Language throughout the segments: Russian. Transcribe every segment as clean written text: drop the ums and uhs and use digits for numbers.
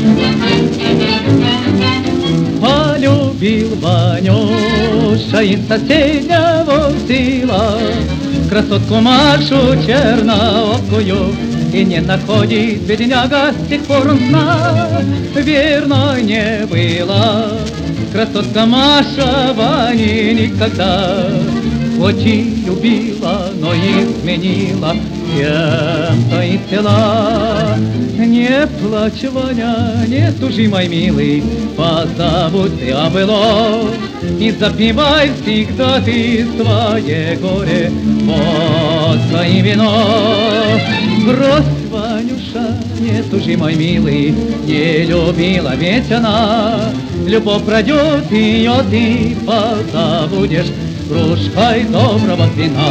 Полюбил Ванюша из соседнего села красотку Машу черноокую, и не находит бедняга, с тех пор он сна верно не была. Красотка Маша Вани никогда очень любила, но изменила кем-то из села. Не плачь, Ваня, не тужи, мой милый, позабудь ты о былом и запивай всегда ты свое горе под своим вином. Брось, Ванюша, не тужи, мой милый, не любила ведь она. Любовь пройдет, ее ты позабудешь кружкой доброго вина.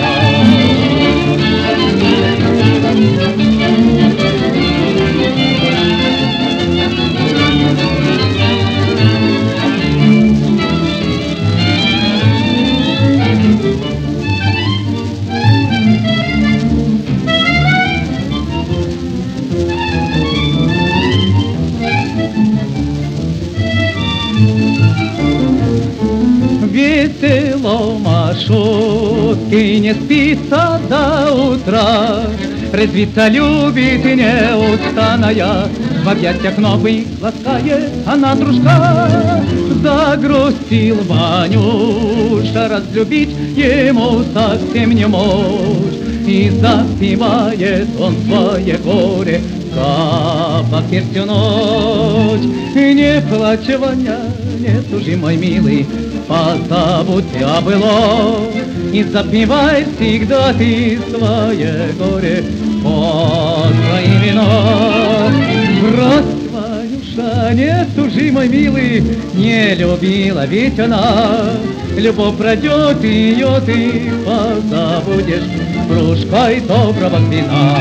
Весело Машутке не спится до утра, резвиться любит и неустанная, в объятиях новых ласкает она дружка. Загрустил Ванюша, разлюбить ему совсем не может, и запивает он свое горе, капа всю ночь. Не плачь, Ваня, не тужи, мой милый, позабудь о былом и запивай всегда ты свое горе под своим вином. Брось, Ванюша, не тужи, мой милый, не любила ведь она. Любовь пройдет, ее ты позабудешь кружкой доброго вина.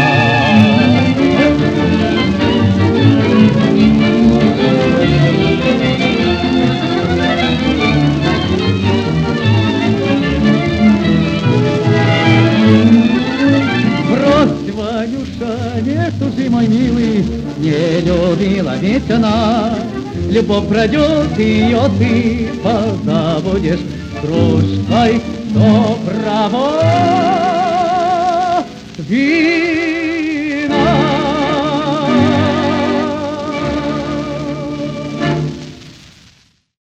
Ванюша, не тужи, мой милый, не любила ведь она. Любовь пройдет, ее ты позабудешь кружкой доброго вина.